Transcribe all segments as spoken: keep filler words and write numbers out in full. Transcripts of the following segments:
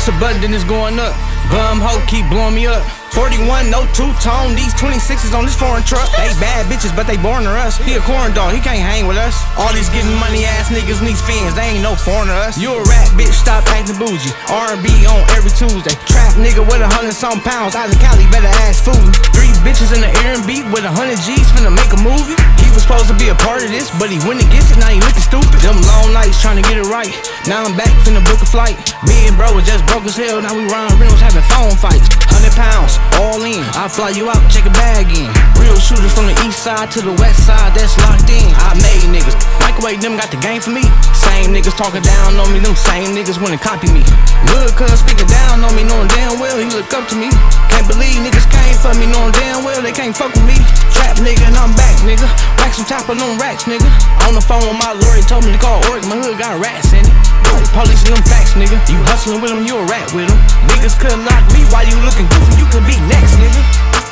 a button, then it's going up. Bum hoe keep blowing me up. forty-one, no two-tone, these twenty-sixes on this foreign truck. They bad bitches, but they born to us. He a corn dog, he can't hang with us. All these getting money ass niggas and these fans, they ain't no foreign to us. You a rat bitch, stop acting bougie. R and B on every Tuesday. Trap nigga with a hundred some pounds, out in Cali, better ass food. Three bitches in the air and beat with a hundred G's finna make a movie. He was supposed to be a part of this, but he went against it, now he looking stupid. Them long nights trying to get it right. Now I'm back finna book a flight. Me and bro was just broke as hell, now we run rims having phone fights. Hundred pounds, all in. I fly you out, check a bag in. Real shooters from the east side to the west side, that's locked in. I made niggas, microwave them got the game for me. Same niggas talking down on me, them same niggas wanna copy me. Look, cuz speaking down on me, knowing damn well he look up to me. Can't believe niggas came for me, knowing damn well they can't fuck with me. Trap nigga and I'm back, nigga. Wax some top of them racks, nigga. On the phone with my lawyer, told me to call Oregon, my hood got rats in it. Police and them facts, nigga. You hustling with them, you a rat with them. Niggas couldn't knock me while you looking goofy, you could be next, nigga.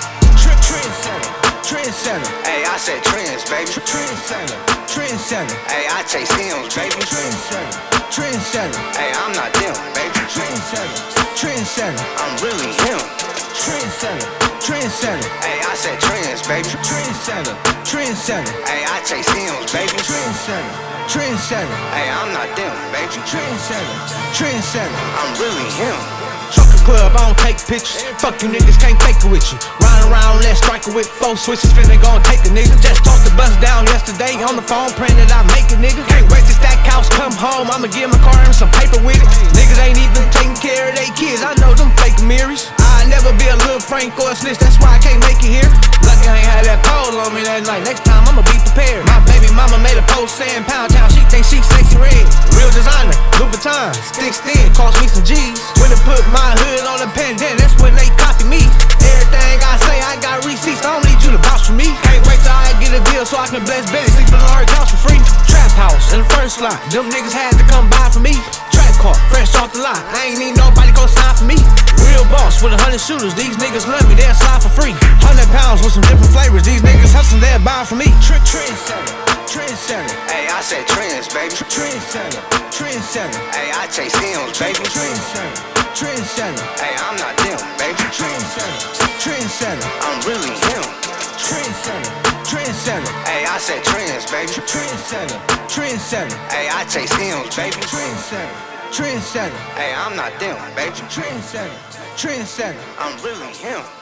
Trendsetter, trendsetter. Hey, I said trends, baby. Trendsetter, trendsetter. Hey, I chase hymns, baby. Trendsetter, trendsetter. Hey, I'm not them, baby. Trendsetter, trendsetter. I'm really him. Trendsetter, trendsetter. Hey, I said trends, baby. Trendsetter, trendsetter. Hey, I chase hymns, baby. Trendsetter, trendsetter. Hey, I'm not them, baby. Trendsetter, trendsetter. I'm really him. Trucker club, I don't take pictures. Fuck you niggas, can't fake it with you. Riding around, let's strike it with four switches, finna gon' take a nigga. Just tossed the bus down yesterday on the phone, praying that I make it, nigga. Can't wait to stack house, come home, I'ma give my car and some paper with it. Niggas ain't even taking care of they kids, I know them fake mirrors. I never be a little Frank or a snitch, that's why I can't make it here. Lucky I ain't had that pole on me that night, next time I'ma be prepared. My baby mama made a post saying Pound Town, she think she sexy red. Real designer, Louis Vuitton, sticks thin, cost me some G's. When to put my hood on a pendant, that's when they copy me. Everything I say, I got receipts, I don't need you to vouch for me. Can't wait till I get a deal so I can bless Betty, sleep on her couch for free. Trap house in the first line, them niggas had to come by for me. Trap car, fresh off the line, I ain't need nobody go sign for me. Real boss with a hundred shooters, these niggas love me, they'll slide for free. Hundred pounds with some different flavors, these niggas hustling, they'll buy for me. Trendsetter, trendsetter. Hey, I said trends, baby. Trendsetter, trendsetter. Hey, I chase hymns, baby. Trendsetter, trendsetter. Hey, I'm not them, baby. Trendsetter, trendsetter. I'm really him. Trendsetter, trendsetter. Hey, I said trends, baby. Trendsetter, trendsetter. Hey, I chase hymns, baby. Trendsetter, trendsetter. Hey, I'm not them, baby. Trendsetter, trendsetter. I'm really him.